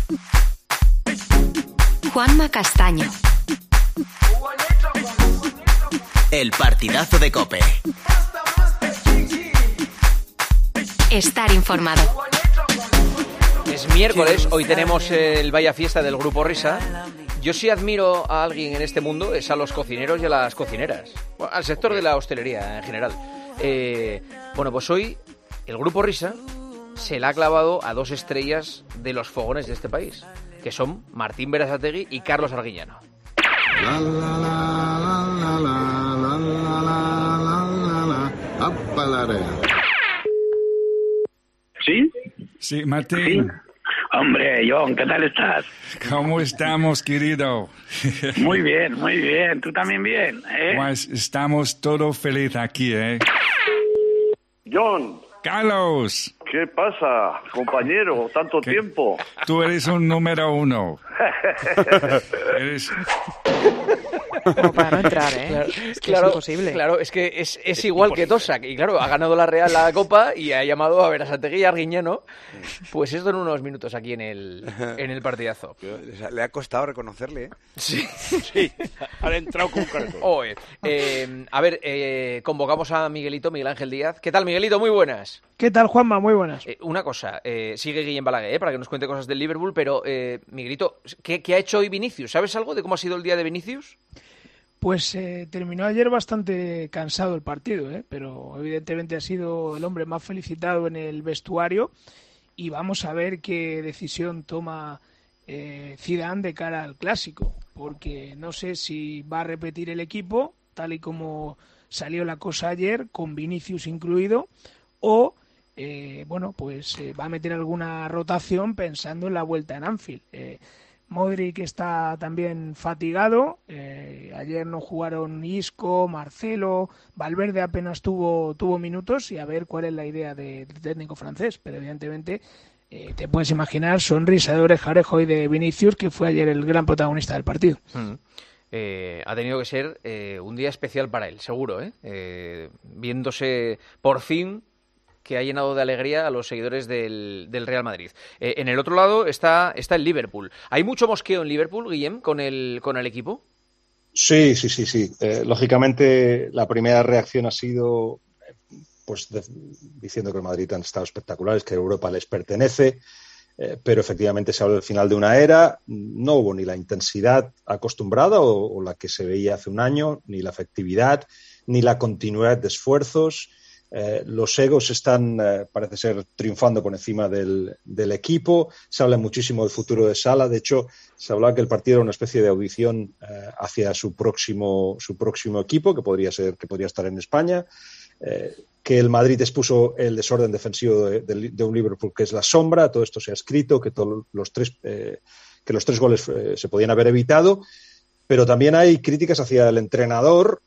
Juanma Castaño. El partidazo de COPE. Estar informado. Es miércoles, hoy tenemos el Vaya Fiesta del Grupo Risa. Yo sí admiro a alguien en este mundo, es a los cocineros y a las cocineras. Bueno, al sector de la hostelería en general. Bueno, pues hoy el Grupo Risa se le ha clavado a 2 estrellas de los fogones de este país, que son Martín Berasategui y Carlos Arguiñano. ¿Sí? Sí, Martín. Sí. Hombre, John, ¿qué tal estás? ¿Cómo estamos, querido? Muy bien, muy bien. ¿Tú también bien? Pues estamos todos felices aquí, ¿eh? John. Carlos. ¿Qué pasa, compañero? Tanto tiempo. Tú eres un número 1. Eres... Como para no entrar, ¿eh? Claro, es que es imposible. Claro, es que es igual que Tosak. Y claro, ha ganado la Real la Copa y ha llamado a Berasategui y a Arguiñano. Pues esto en unos minutos aquí en el partidazo. Le ha costado reconocerle, ¿eh? Sí. Sí, han entrado con cargo. Oye, a ver, convocamos a Miguelito, Miguel Ángel Díaz. ¿Qué tal, Miguelito? Muy buenas. ¿Qué tal, Juanma? Muy buenas. Una cosa, sigue Guillem Balaguer, para que nos cuente cosas del Liverpool, pero Miguelito, ¿qué ha hecho hoy Vinicius? ¿Sabes algo de cómo ha sido el día de Vinicius? Pues terminó ayer bastante cansado el partido, pero evidentemente ha sido el hombre más felicitado en el vestuario y vamos a ver qué decisión toma Zidane de cara al Clásico, porque no sé si va a repetir el equipo tal y como salió la cosa ayer, con Vinicius incluido, o va a meter alguna rotación pensando en la vuelta en Anfield. Modric está también fatigado, ayer no jugaron Isco, Marcelo, Valverde apenas tuvo minutos y a ver cuál es la idea del técnico francés, pero evidentemente te puedes imaginar sonrisa de oreja a oreja hoy de Vinicius, que fue ayer el gran protagonista del partido. Ha tenido que ser un día especial para él, seguro, viéndose por fin que ha llenado de alegría a los seguidores del Real Madrid. En el otro lado está el Liverpool. ¿Hay mucho mosqueo en Liverpool, Guillem, con el equipo? Sí. Lógicamente, la primera reacción ha sido diciendo que el Madrid han estado espectaculares, que Europa les pertenece, pero efectivamente se habla del final de una era. No hubo ni la intensidad acostumbrada o la que se veía hace un año, ni la efectividad, ni la continuidad de esfuerzos. Los egos están, parece ser, triunfando por encima del equipo. Se habla muchísimo del futuro de Salah. De hecho, se hablaba que el partido era una especie de audición hacia su próximo equipo, que podría estar en España. Que el Madrid expuso el desorden defensivo de un Liverpool que es la sombra. Todo esto se ha escrito, que los tres goles se podían haber evitado. Pero también hay críticas hacia el entrenador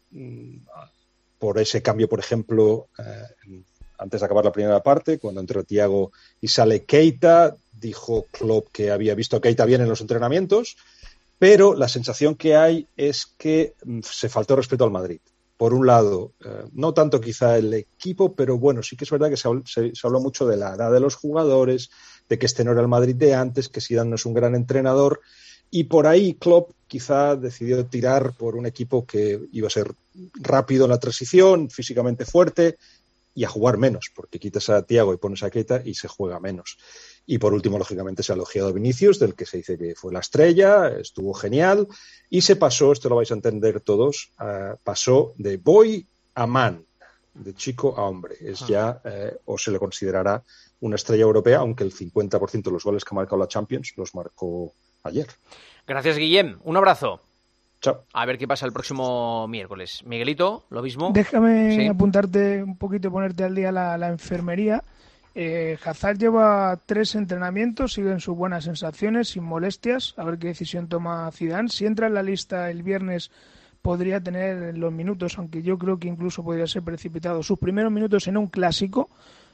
por ese cambio, por ejemplo, antes de acabar la primera parte, cuando entró Thiago y sale Keita, dijo Klopp que había visto a Keita bien en los entrenamientos, pero la sensación que hay es que se faltó respeto al Madrid. Por un lado, no tanto quizá el equipo, pero bueno, sí que es verdad que se habló mucho de la edad de los jugadores, de que este no era el Madrid de antes, que Zidane no es un gran entrenador, y por ahí Klopp quizá decidió tirar por un equipo que iba a ser rápido en la transición, físicamente fuerte y a jugar menos, porque quitas a Thiago y pones a Keita y se juega menos. Y por último, lógicamente, se ha elogiado a Vinicius, del que se dice que fue la estrella, estuvo genial, y se pasó, esto lo vais a entender todos, pasó de boy a man, de chico a hombre. Es ya, o se le considerará una estrella europea, aunque el 50% de los goles que ha marcado la Champions los marcó ayer. Gracias, Guillem. Un abrazo. Chao. A ver qué pasa el próximo miércoles. Miguelito, lo mismo. Déjame apuntarte un poquito y ponerte al día la enfermería. Hazard lleva 3 entrenamientos, siguen sus buenas sensaciones, sin molestias. A ver qué decisión toma Zidane. Si entra en la lista el viernes, podría tener los minutos, aunque yo creo que incluso podría ser precipitado. Sus primeros minutos en un clásico,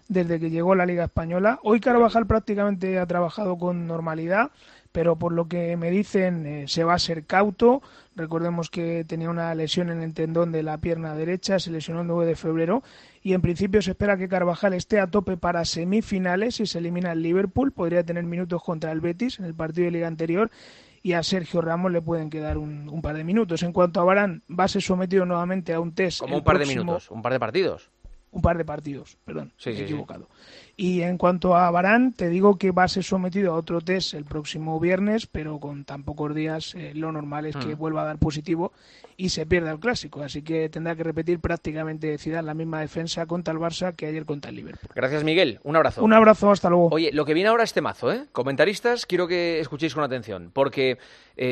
desde que llegó a la Liga Española. Hoy Carvajal prácticamente ha trabajado con normalidad, pero por lo que me dicen se va a ser cauto. Recordemos que tenía una lesión en el tendón de la pierna derecha, se lesionó el 9 de febrero y en principio se espera que Carvajal esté a tope para semifinales. Si se elimina el Liverpool, podría tener minutos contra el Betis en el partido de Liga anterior, y a Sergio Ramos le pueden quedar un par de minutos. En cuanto a Varane, va a ser sometido nuevamente a un test. ¿Cómo un par de minutos? ¿Un par de partidos? Un par de partidos, perdón, sí, me he equivocado. Sí. Y en cuanto a Varane, te digo que va a ser sometido a otro test el próximo viernes, pero con tan pocos días lo normal es que vuelva a dar positivo y se pierda el Clásico. Así que tendrá que repetir prácticamente Zidane la misma defensa contra el Barça que ayer contra el Liverpool. Gracias, Miguel. Un abrazo. Un abrazo, hasta luego. Oye, lo que viene ahora es temazo, ¿eh? Comentaristas, quiero que escuchéis con atención, porque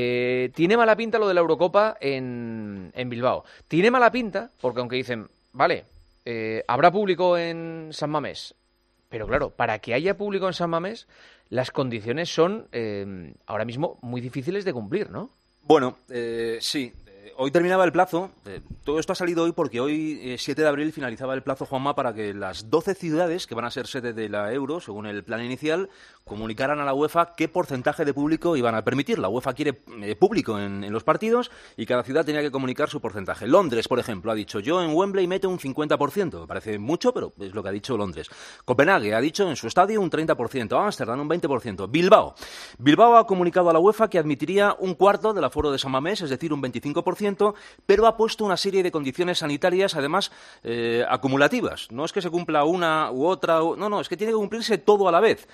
tiene mala pinta lo de la Eurocopa en Bilbao. Tiene mala pinta porque aunque dicen, vale, habrá público en San Mamés, pero claro, para que haya público en San Mamés, las condiciones son ahora mismo muy difíciles de cumplir, ¿no? Bueno, sí. Hoy terminaba el plazo. Todo esto ha salido hoy porque hoy, 7 de abril, finalizaba el plazo, Juanma, para que las 12 ciudades que van a ser sede de la Euro, según el plan inicial, comunicaran a la UEFA qué porcentaje de público iban a permitir. La UEFA quiere público en los partidos y cada ciudad tenía que comunicar su porcentaje. Londres, por ejemplo, ha dicho, yo en Wembley meto un 50%. Me parece mucho, pero es lo que ha dicho Londres. Copenhague ha dicho en su estadio un 30%. Ámsterdam un 20%. Bilbao ha comunicado a la UEFA que admitiría un cuarto del aforo de San Mamés, es decir, un 25%, pero ha puesto una serie de condiciones sanitarias, además, acumulativas. No es que se cumpla una u otra, no, es que tiene que cumplirse todo a la vez.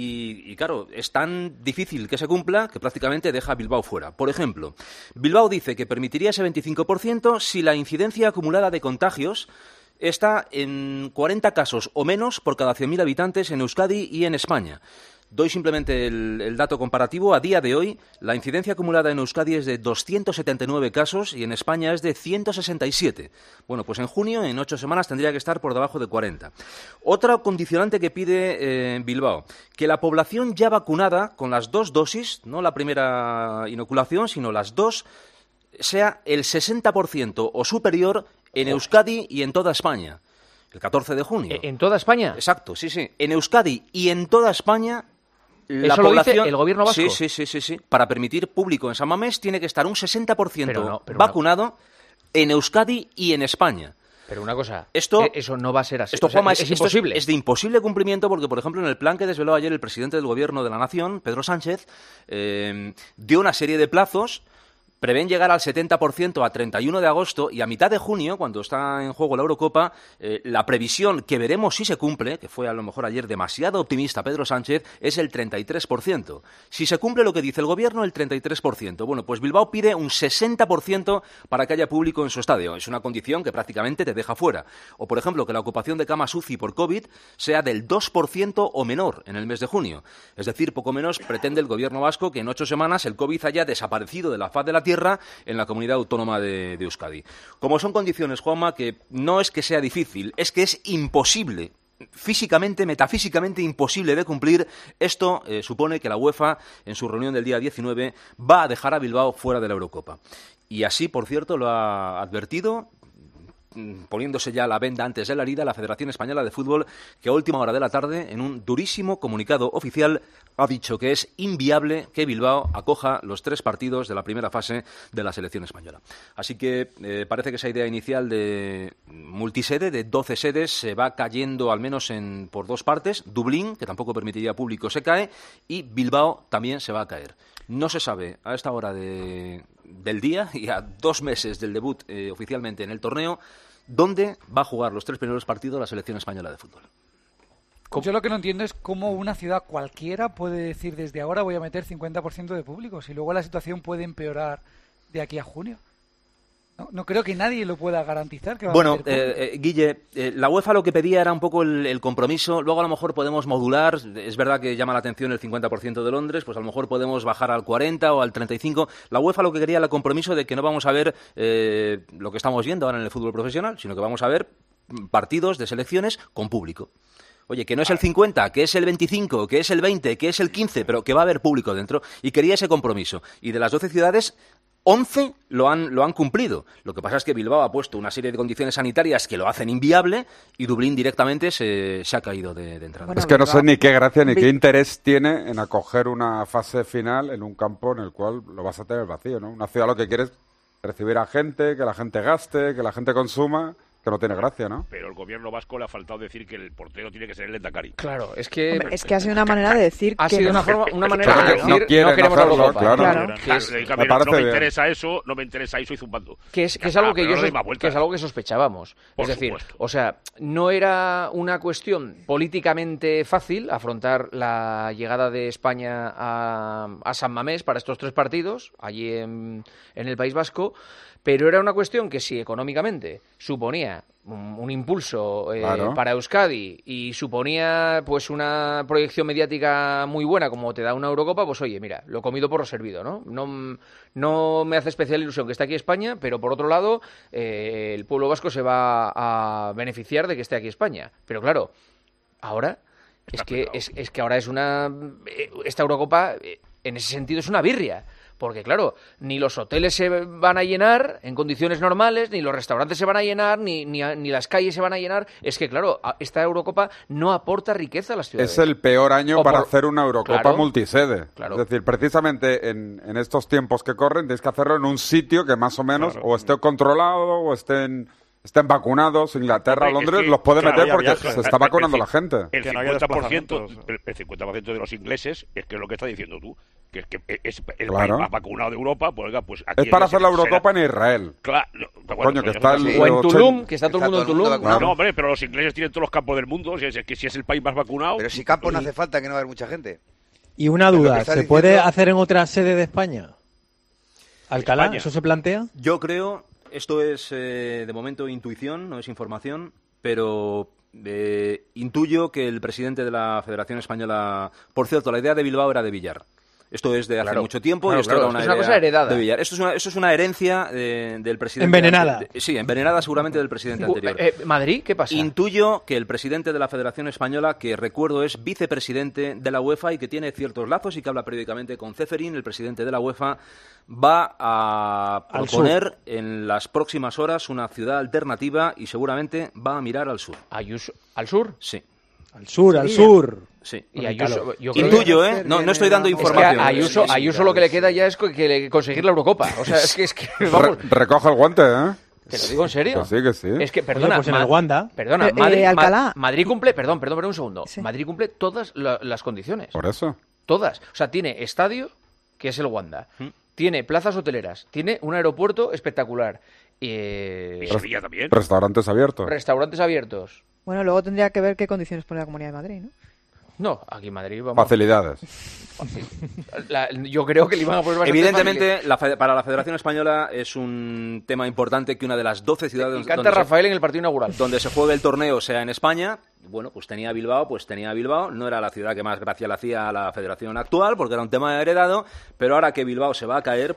Y claro, es tan difícil que se cumpla que prácticamente deja a Bilbao fuera. Por ejemplo, Bilbao dice que permitiría ese 25% si la incidencia acumulada de contagios está en 40 casos o menos por cada 100.000 habitantes en Euskadi y en España. Doy simplemente el dato comparativo. A día de hoy, la incidencia acumulada en Euskadi es de 279 casos y en España es de 167. Bueno, pues en junio, en 8 semanas, tendría que estar por debajo de 40. Otra condicionante que pide Bilbao, que la población ya vacunada con las 2 dosis, no la primera inoculación, sino las 2, sea el 60% o superior en Euskadi y en toda España. El 14 de junio. ¿En toda España? Exacto, sí. En Euskadi y en toda España... La ¿Eso población, lo dice el gobierno vasco? Sí. Para permitir público en San Mamés tiene que estar un 60% vacunado en Euskadi y en España. Pero una cosa, eso no va a ser así. Esto, Juanma, es imposible. Es de imposible cumplimiento porque, por ejemplo, en el plan que desveló ayer el presidente del Gobierno de la Nación, Pedro Sánchez, dio una serie de plazos. Prevén llegar al 70% a 31 de agosto y a mitad de junio, cuando está en juego la Eurocopa, la previsión que veremos si se cumple, que fue a lo mejor ayer demasiado optimista Pedro Sánchez, es el 33%. Si se cumple lo que dice el Gobierno, el 33%. Bueno, pues Bilbao pide un 60% para que haya público en su estadio. Es una condición que prácticamente te deja fuera. O, por ejemplo, que la ocupación de camas UCI por COVID sea del 2% o menor en el mes de junio. Es decir, poco menos pretende el Gobierno vasco que en 8 semanas el COVID haya desaparecido de la faz de la tierra en la comunidad autónoma de Euskadi. Como son condiciones, Juanma, que no es que sea difícil, es que es imposible, físicamente, metafísicamente imposible de cumplir, esto supone que la UEFA, en su reunión del día 19, va a dejar a Bilbao fuera de la Eurocopa. Y así, por cierto, lo ha advertido, poniéndose ya la venda antes de la herida, la Federación Española de Fútbol, que a última hora de la tarde, en un durísimo comunicado oficial, ha dicho que es inviable que Bilbao acoja los 3 partidos de la primera fase de la selección española. Así que parece que esa idea inicial de multisede, de 12 sedes, se va cayendo al menos por 2 partes. Dublín, que tampoco permitiría público, se cae, y Bilbao también se va a caer. No se sabe a esta hora del día y a 2 meses del debut oficialmente en el torneo dónde va a jugar los 3 primeros partidos la selección española de fútbol. Yo lo que no entiendo es cómo una ciudad cualquiera puede decir desde ahora voy a meter 50% de público, si luego la situación puede empeorar de aquí a junio. No creo que nadie lo pueda garantizar. Que va a meter Guille, la UEFA lo que pedía era un poco el compromiso. Luego a lo mejor podemos modular. Es verdad que llama la atención el 50% de Londres, pues a lo mejor podemos bajar al 40 o al 35. La UEFA lo que quería era el compromiso de que no vamos a ver lo que estamos viendo ahora en el fútbol profesional, sino que vamos a ver partidos de selecciones con público. Oye, que no es el 50, que es el 25, que es el 20, que es el 15, pero que va a haber público dentro. Y quería ese compromiso. Y de las 12 ciudades, 11 lo han cumplido. Lo que pasa es que Bilbao ha puesto una serie de condiciones sanitarias que lo hacen inviable y Dublín directamente se ha caído de entrada. Bueno, es que no sé ni qué gracia ni qué interés tiene en acoger una fase final en un campo en el cual lo vas a tener vacío, ¿no? Una ciudad lo que quiere es recibir a gente, que la gente gaste, que la gente consuma... Que no tiene gracia, ¿no? Pero el gobierno vasco le ha faltado decir que el portero tiene que ser el Lendakari. Claro, es que... Hombre, es que ha sido una manera de decir ha que... sido una manera de decir no queremos a Europa. Claro. No me interesa eso, y zumbando. Que es algo que es algo que sospechábamos. Por es decir, supuesto. o sea, no era una cuestión políticamente fácil afrontar la llegada de España a San Mamés para estos 3 partidos, allí en el País Vasco, pero era una cuestión que si económicamente suponía un impulso para Euskadi y suponía pues una proyección mediática muy buena como te da una Eurocopa, pues oye, mira, lo comido por lo servido, ¿no? No me hace especial ilusión que esté aquí España, pero por otro lado, el pueblo vasco se va a beneficiar de que esté aquí España. Pero claro, ahora es que ahora es esta Eurocopa en ese sentido es una birria. Porque, claro, ni los hoteles se van a llenar en condiciones normales, ni los restaurantes se van a llenar, ni las calles se van a llenar. Es que, claro, esta Eurocopa no aporta riqueza a las ciudades. Es el peor año para hacer una Eurocopa multisede. Claro. Es decir, precisamente en estos tiempos que corren tienes que hacerlo en un sitio que más o menos o esté controlado o estén vacunados. Inglaterra, Londres, los puede meter porque se está vacunando la gente. El 50% de los ingleses es que es lo que estás diciendo tú, que es el país más vacunado de Europa, pues oiga, pues aquí... Es para hacer la Eurocopa en Israel. Claro. Coño, que está o en Tulum, que está todo el mundo en Tulum. No, hombre, pero los ingleses tienen todos los campos del mundo, si es el país más vacunado... Pero si campos no hace falta, que no va a haber mucha gente. Y una duda, ¿se puede hacer en otra sede de España? ¿Alcalá? ¿Eso se plantea? Yo creo... Esto es, de momento, intuición, no es información, pero intuyo que el presidente de la Federación Española... Por cierto, la idea de Bilbao era de Villar. Esto es de hace mucho tiempo y esto era una cosa heredada. De Villar. Esto es una herencia del presidente... Envenenada. Sí, envenenada seguramente del presidente anterior. ¿Madrid? ¿Qué pasa? Intuyo que el presidente de la Federación Española, que recuerdo es vicepresidente de la UEFA y que tiene ciertos lazos y que habla periódicamente con Ceferín, el presidente de la UEFA, va a proponer en las próximas horas una ciudad alternativa y seguramente va a mirar al sur. ¿Al sur? Sí. Al sur. Sí. Y Ayuso, intuyo, no estoy dando información. Es que a Ayuso lo que le queda ya es conseguir la Eurocopa. O sea, es que vamos. Recoge el guante, ¿eh? ¿Te lo digo en serio? Que sí. Es que, perdona, pues en el Wanda. Perdona, Madrid cumple, perdón un segundo. Sí. Madrid cumple todas las condiciones. Por eso. Todas. O sea, tiene estadio, que es el Wanda. Tiene plazas hoteleras. Tiene un aeropuerto espectacular. Y Sevilla también. Restaurantes abiertos. Bueno, luego tendría que ver qué condiciones pone la Comunidad de Madrid, ¿no? No, aquí en Madrid vamos... Facilidades. Yo creo que le iban a poner bastante evidentemente, para la Federación Española es un tema importante que una de las 12 ciudades... Canta Rafael en el partido inaugural. Donde se juegue el torneo sea en España. Bueno, pues tenía Bilbao. No era la ciudad que más gracia le hacía a la Federación actual, porque era un tema heredado, pero ahora que Bilbao se va a caer,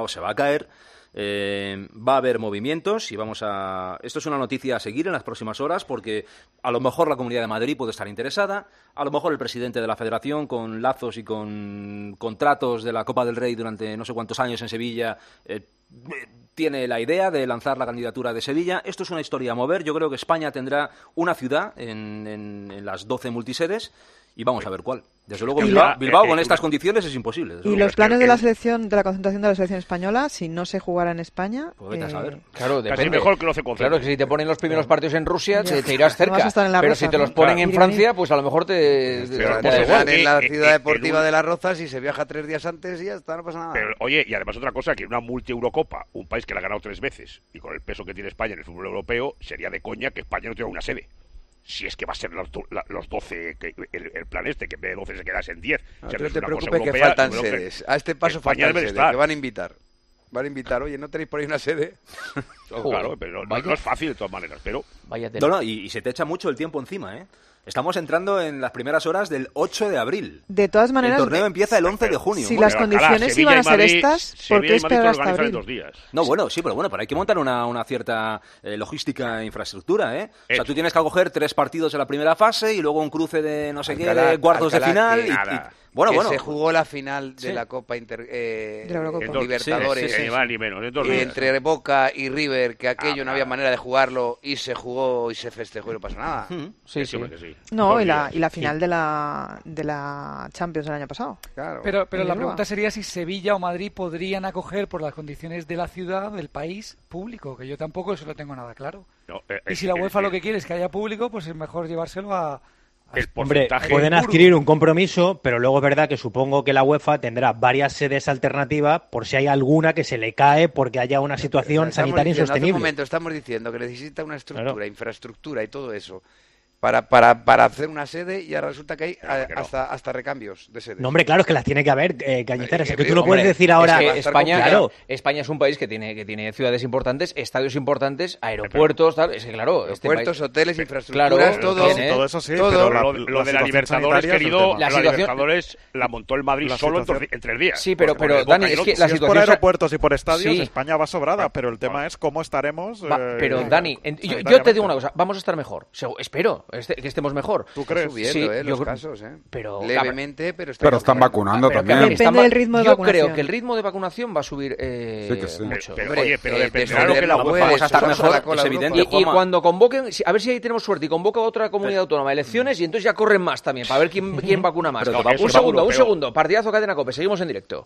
va a haber movimientos y esto es una noticia a seguir en las próximas horas porque a lo mejor la Comunidad de Madrid puede estar interesada, a lo mejor el presidente de la Federación con lazos y con contratos de la Copa del Rey durante no sé cuántos años en Sevilla tiene la idea de lanzar la candidatura de Sevilla. Esto es una historia a mover. Yo creo que España tendrá una ciudad en las 12 multisedes y vamos a ver cuál. Desde luego Bilbao con estas condiciones es imposible. ¿Y los planes de la selección, de la concentración de la selección española, si no se jugara en España? Pues vete a saber. Claro, depende. Casi mejor que no se concentre. Claro, que si te ponen los primeros partidos en Rusia, te irás cerca. No pero si te los ponen en Francia, pues a lo mejor te da igual. En la ciudad deportiva de Las Rozas y se viaja 3 días antes y ya está, no pasa nada. Pero, oye, y además otra cosa, que una multi-Eurocopa, un país que la ha ganado 3 veces y con el peso que tiene España en el fútbol europeo, sería de coña que España no tenga una sede. Si es que va a ser los 12, el plan que en vez de 12 se quedase en 10. No te preocupes que faltan sedes. A este paso faltan sedes, que van a invitar. Oye, ¿no tenéis por ahí una sede? Claro, pero no es fácil de todas maneras, pero... Y se te echa mucho el tiempo encima, ¿eh? Estamos entrando en las primeras horas del 8 de abril. De todas maneras... El torneo empieza el 11 de junio. Si las condiciones iban a ser estas, ¿por qué esperar hasta abril? No, bueno, sí, pero hay que montar una cierta logística e infraestructura, ¿eh? O sea, tú tienes que acoger 3 partidos en la primera fase y luego un cruce de no sé qué, de cuartos de final. Bueno. Se jugó la final de la Copa Libertadores. Ni menos, entre Boca y River, que aquello no había manera de jugarlo y se jugó y se festejó y no pasa nada. Sí. No, y la final de la Champions el año pasado. Claro. Pero la pregunta sería si Sevilla o Madrid podrían acoger por las condiciones de la ciudad, del país, público, que yo tampoco eso lo tengo nada claro. Y si la UEFA lo que quiere es que haya público, pues es mejor llevárselo a... Hombre, pueden adquirir un compromiso, pero luego es verdad que supongo que la UEFA tendrá varias sedes alternativas por si hay alguna que se le cae porque haya una situación sanitaria insostenible. En un momento estamos diciendo que necesita una estructura, infraestructura y todo eso para hacer una sede y ahora resulta que hay hasta recambios de sedes. No, hombre, claro, es que las tiene que haber, Cañizares. Es que tú no puedes decir ahora... Es que España es un país que tiene ciudades importantes, estadios importantes, aeropuertos, tal. Es que, claro... Aeropuertos, hoteles, infraestructuras, todo eso sí, pero lo de la Libertadores, querido, la Libertadores la montó el Madrid solo en 3 días. Sí, pero Dani, es que la situación... por aeropuertos y por estadios, España va sobrada, pero el tema es cómo estaremos... Pero, Dani, yo te digo una cosa, vamos a estar mejor, espero... que estemos mejor. ¿Tú crees? Subiendo, los casos, pero levemente, pero están vacunando también. Depende del ritmo de vacunación. Yo creo que el ritmo de vacunación va a subir mucho. Pero dependerá lo que la UEFA vamos a estar mejor, es evidente. Y cuando convoquen, a ver si ahí tenemos suerte y convoca otra comunidad autónoma elecciones y entonces ya corren más también para ver quién vacuna más. Un segundo, partidazo Cadena COPE, seguimos en directo.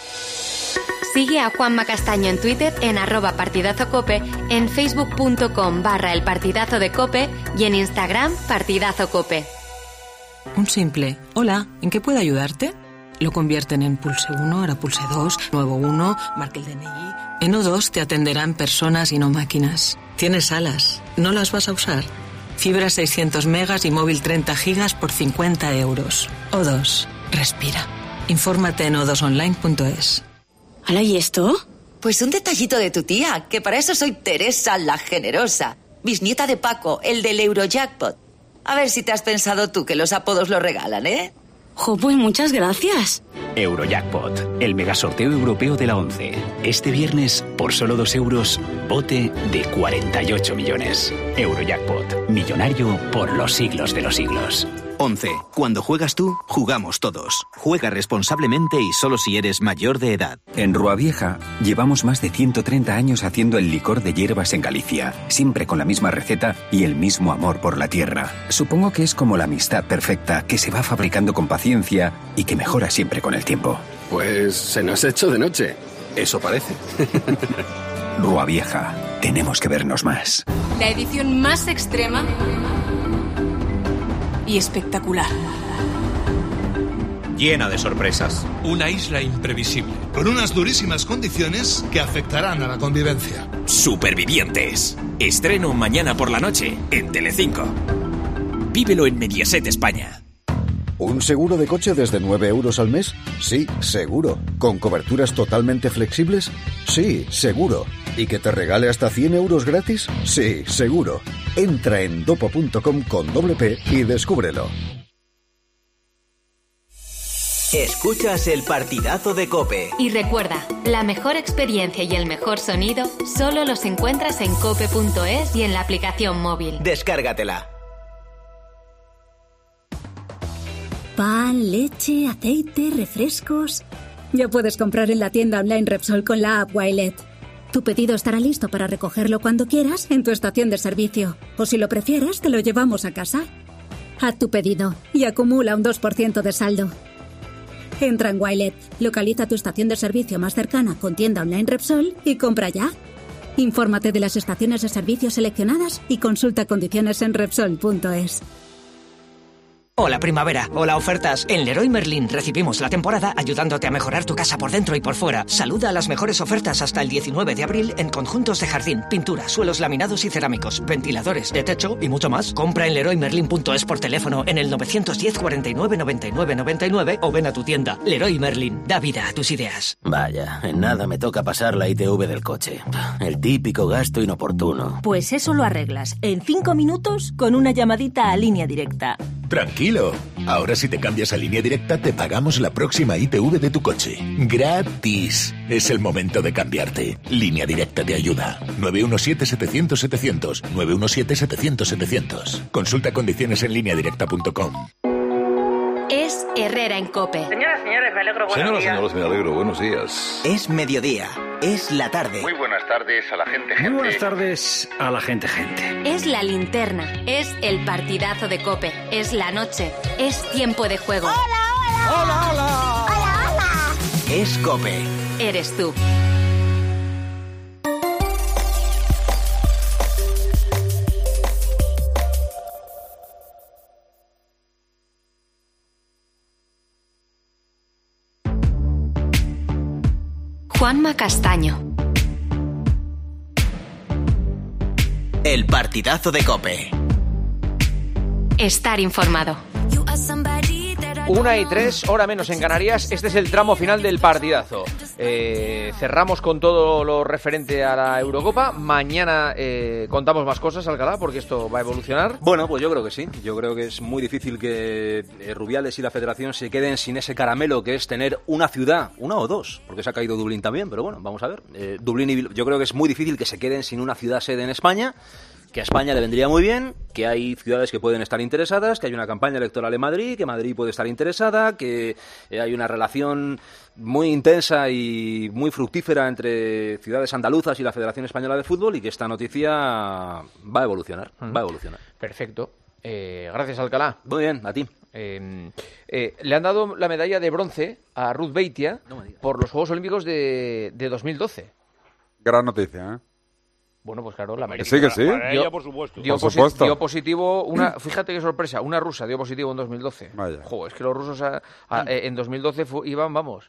Sigue a Juanma Castaño en Twitter en @partidazocope, en facebook.com/elpartidazo de Cope y en Instagram partidazocope. Un simple hola, ¿en qué puedo ayudarte? Lo convierten en pulse 1, ahora pulse 2, nuevo 1, marque el DNI. En O2 te atenderán personas y no máquinas. Tienes alas, ¿no las vas a usar? Fibra 600 megas y móvil 30 gigas por 50 euros. O2, respira. Infórmate en o2online.es. ¿Hala, y esto? Pues un detallito de tu tía, que para eso soy Teresa la Generosa, bisnieta de Paco, el del Eurojackpot. A ver si te has pensado tú que los apodos lo regalan, ¿eh? Jo, pues muchas gracias. Eurojackpot, el megasorteo europeo de la 11. Este viernes, por solo 2 euros, bote de 48 millones. Eurojackpot, millonario por los siglos de los siglos. 11. Cuando juegas tú, jugamos todos. Juega responsablemente y solo si eres mayor de edad. En Rua Vieja llevamos más de 130 años haciendo el licor de hierbas en Galicia, siempre con la misma receta y el mismo amor por la tierra. Supongo que es como la amistad perfecta que se va fabricando con paciencia y que mejora siempre con el tiempo. Pues se nos ha hecho de noche. Eso parece. Rua Vieja. Tenemos que vernos más. La edición más extrema y espectacular. Llena de sorpresas. Una isla imprevisible, con unas durísimas condiciones que afectarán a la convivencia. Supervivientes. Estreno mañana por la noche en Telecinco. Vívelo en Mediaset España. ¿Un seguro de coche desde 9 euros al mes? Sí, seguro. ¿Con coberturas totalmente flexibles? Sí, seguro. ¿Y que te regale hasta 100 euros gratis? Sí, seguro. Entra en dopo.com con P y descúbrelo. Escuchas el partidazo de COPE. Y recuerda, la mejor experiencia y el mejor sonido solo los encuentras en cope.es y en la aplicación móvil. Descárgatela. Pan, leche, aceite, refrescos. Ya puedes comprar en la tienda online Repsol con la app Wilet. Tu pedido estará listo para recogerlo cuando quieras en tu estación de servicio. O si lo prefieres, te lo llevamos a casa. Haz tu pedido y acumula un 2% de saldo. Entra en Wilet, localiza tu estación de servicio más cercana con tienda online Repsol y compra ya. Infórmate de las estaciones de servicio seleccionadas y consulta condiciones en Repsol.es. O la primavera, o las ofertas. En Leroy Merlin recibimos la temporada ayudándote a mejorar tu casa por dentro y por fuera. Saluda a las mejores ofertas hasta el 19 de abril en conjuntos de jardín, pintura, suelos laminados y cerámicos, ventiladores, de techo y mucho más. Compra en leroymerlin.es por teléfono en el 910 49 99 99 o ven a tu tienda. Leroy Merlin, da vida a tus ideas. Vaya, en nada me toca pasar la ITV del coche. El típico gasto inoportuno. Pues eso lo arreglas en 5 minutos con una llamadita a Línea Directa. Tranquilo. Ahora si te cambias a Línea Directa te pagamos la próxima ITV de tu coche. ¡Gratis! Es el momento de cambiarte. Línea Directa te ayuda. 917-700-700. 917-700-700. Consulta condiciones en lineadirecta.com. Es Herrera en COPE. Señoras, señores, me alegro. Buenos días. Señoras, me alegro. Buenos días. Es mediodía. Es la tarde. Muy buenas tardes a la gente. Muy buenas tardes a la gente. Es la linterna. Es el partidazo de COPE. Es la noche. Es tiempo de juego. ¡Hola, hola! ¡Hola, hola! ¡Hola, hola! Es COPE. Eres tú. Juanma Castaño. El partidazo de COPE. Estar informado. 1:03, hora menos en Canarias. Este es el tramo final del partidazo. Cerramos con todo lo referente a la Eurocopa. Mañana contamos más cosas, Alcalá, porque esto va a evolucionar. Bueno, pues yo creo que sí. Yo creo que es muy difícil que Rubiales y la Federación se queden sin ese caramelo que es tener una ciudad, una o dos, porque se ha caído Dublín también, pero bueno, vamos a ver. Dublín y yo creo que es muy difícil que se queden sin una ciudad sede en España. Que a España le vendría muy bien, que hay ciudades que pueden estar interesadas, que hay una campaña electoral en Madrid, que Madrid puede estar interesada, que hay una relación muy intensa y muy fructífera entre ciudades andaluzas y la Federación Española de Fútbol y que esta noticia va a evolucionar, va a evolucionar. Perfecto. Gracias, Alcalá. Muy bien, a ti. Le han dado la medalla de bronce a Ruth Beitia por los Juegos Olímpicos de 2012. Gran noticia, ¿eh? Bueno, pues claro, la sí, que sí. Para ella, por supuesto. Dio positivo, fíjate qué sorpresa, una rusa dio positivo en 2012. Vaya. Jo, es que los rusos en 2012 iban, vamos.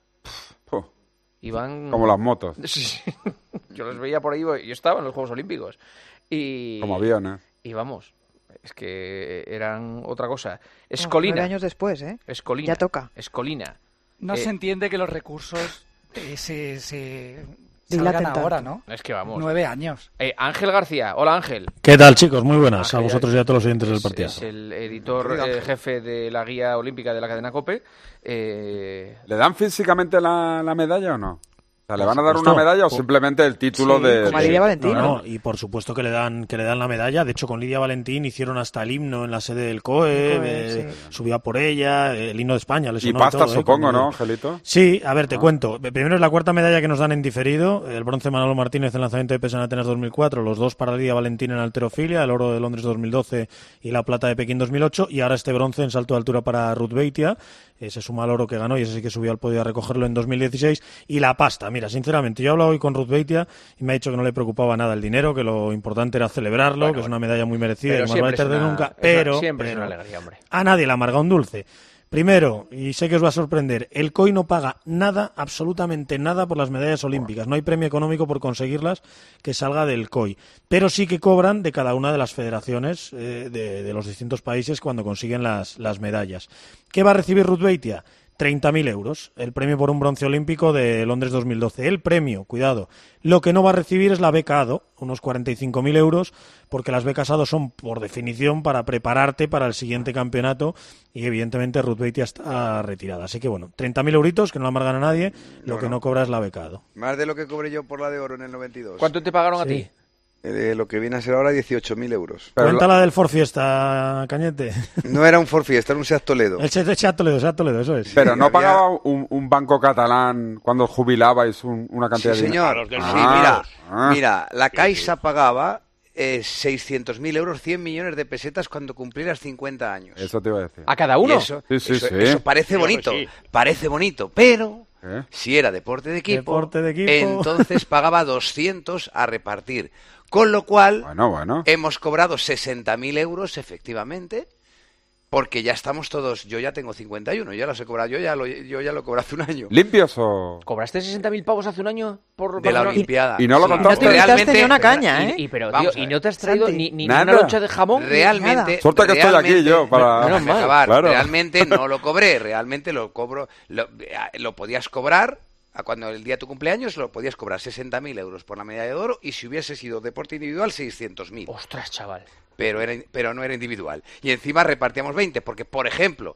Iban... Como las motos. Sí. Yo los veía por ahí, yo estaba en los Juegos Olímpicos. Como aviones. Y vamos, es que eran otra cosa. Escolina. 9 años después, ¿eh? Escolina. Ya toca. Escolina. No se entiende que los recursos se dilaten salgan ahora, ¿no? Es que vamos. 9 años. Ángel García. Hola, Ángel. ¿Qué tal, chicos? Muy buenas. Ángel, a vosotros y a todos los oyentes del partido. Es el editor jefe de la guía olímpica de la cadena COPE. ¿Le dan físicamente la medalla o no? O sea, ¿le van a dar una medalla o simplemente el título de...? Como a Lidia Valentín. No, y por supuesto que le dan la medalla. De hecho, con Lidia Valentín hicieron hasta el himno en la sede del COE, subía por ella, el himno de España. Y pasta, supongo, ¿no, Angelito? Sí, a ver, te cuento. Primero es la cuarta medalla que nos dan en diferido. El bronce Manolo Martínez en lanzamiento de peso en Atenas 2004, los dos para Lidia Valentín en halterofilia, el oro de Londres 2012 y la plata de Pekín 2008, y ahora este bronce en salto de altura para Ruth Beitia. Se suma al oro que ganó y ese sí que subió al podio a recogerlo en 2016. Y la pasta, mira, sinceramente, yo he hablado hoy con Ruth Beitia y me ha dicho que no le preocupaba nada el dinero, que lo importante era celebrarlo, que es una medalla muy merecida y más vale tarde nunca, pero siempre es una alegría, hombre. A nadie le amarga un dulce. Primero, y sé que os va a sorprender, el COI no paga nada, absolutamente nada por las medallas olímpicas. No hay premio económico por conseguirlas que salga del COI. Pero sí que cobran de cada una de las federaciones de los distintos países cuando consiguen las medallas. ¿Qué va a recibir Ruth Beitia? 30.000 euros, el premio por un bronce olímpico de Londres 2012. El premio, cuidado, lo que no va a recibir es la beca ADO, unos 45.000 euros, porque las becas ADO son, por definición, para prepararte para el siguiente campeonato y, evidentemente, Ruth Beitia está retirada. Así que, bueno, 30.000 euritos, que no la amargan a nadie, lo que no cobra es la beca ADO. Más de lo que cobré yo por la de oro en el 92. ¿Cuánto te pagaron a ti? Lo que viene a ser ahora 18.000 euros. Cuenta la del Ford Fiesta, Cañete. No era un Ford Fiesta, era un Seat Toledo. El Seat Toledo, eso es. Pero ¿no pagaba un banco catalán cuando jubilabais una cantidad de dinero? Sí, señor. Mira, la Caixa pagaba 600.000 euros, 100 millones de pesetas cuando cumplieras 50 años. Eso te iba a decir. ¿A cada uno? Eso parece bonito, pero... Si era deporte de equipo, entonces pagaba 200 a repartir. Con lo cual, hemos cobrado 60.000 euros, efectivamente, Porque ya estamos todos, yo ya tengo 51, ya los he cobrado, yo ya lo he cobrado hace un año. ¿Limpios o...? ¿Cobraste 60.000 pavos hace un año por de la Olimpiada? Y no lo contaste. No te invitaste ni una caña, ¿eh? Pero, tío, ¿y no te has traído ni una loncha de jamón? Realmente... Suelta que estoy aquí yo para... acabar. Claro. Realmente no lo cobré, realmente lo cobro... Lo podías cobrar... Cuando el día de tu cumpleaños lo podías cobrar 60.000 euros por la medalla de oro y si hubiese sido deporte individual 600.000. ¡Ostras, chaval! Pero no era individual. Y encima repartíamos 20, porque, por ejemplo,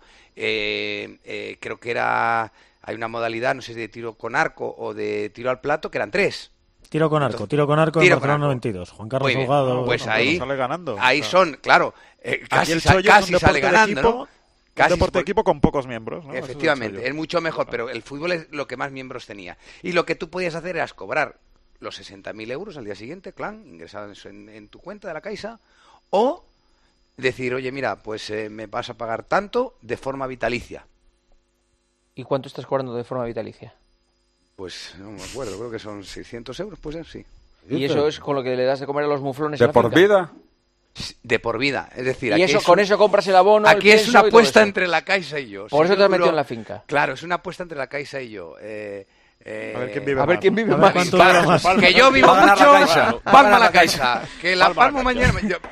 creo que hay una modalidad, no sé si de tiro con arco o de tiro al plato, que eran 3. Tiro con arco en Barcelona 92. Juan Carlos Salgado. Pues ahí sale ganando. Ahí son, claro, casi sale ganando, ¿no? Un deporte de equipo con pocos miembros, ¿no? Efectivamente, es mucho mejor, pero el fútbol es lo que más miembros tenía. Y lo que tú podías hacer era cobrar los 60.000 euros al día siguiente, ingresados en tu cuenta de la Caixa, o decir, oye, mira, pues me vas a pagar tanto de forma vitalicia. ¿Y cuánto estás cobrando de forma vitalicia? Pues no me acuerdo, creo que son 600 euros, pues sí. ¿Y eso es con lo que le das de comer a los muflones? ¿De por vida? De por vida, es decir... ¿Y eso, con eso compras el abono? Aquí es una apuesta entre la Caixa y yo. Por eso te has metido en la finca. Claro, es una apuesta entre la Caixa y yo. A ver quién vive más. Que yo vivo mucho, palma la Caixa. Que la palmo mañana.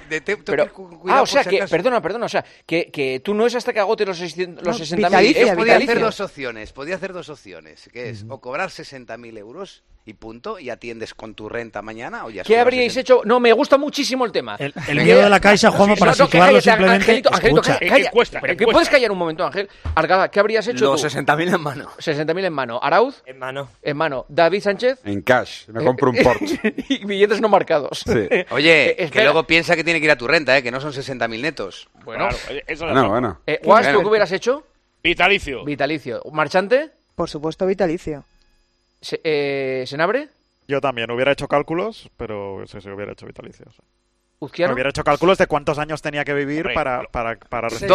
O sea, que, perdona, o sea, que tú no es hasta que agotes los 60.000. Podía hacer dos opciones, que es o cobrar 60.000 euros y punto, y atiendes con tu renta mañana, o ya... ¿Qué habríais hecho? No, me gusta muchísimo el tema. El miedo de la Caixa, Juanma, para situarlo simplemente... Angelito, calla. Pero que puedes callar un momento, Ángel. Argada, ¿qué habrías hecho los tú? 60.000 en mano. 60.000 en mano. ¿Arauz? En mano. En mano. ¿David Sánchez? En cash. Me compro un Porsche. Y billetes no marcados. Sí. Oye, que luego piensa que tiene que ir a tu renta, que no son 60.000 netos. Bueno, claro, bueno. Guas, ¿tú qué hubieras hecho? Vitalicio. ¿Marchante? Por supuesto, vitalicio. ¿Senabre? Yo también hubiera hecho cálculos, pero se hubiera hecho vitalicios. ¿Uzquiano? Hubiera hecho cálculos de cuántos años tenía que vivir para recibir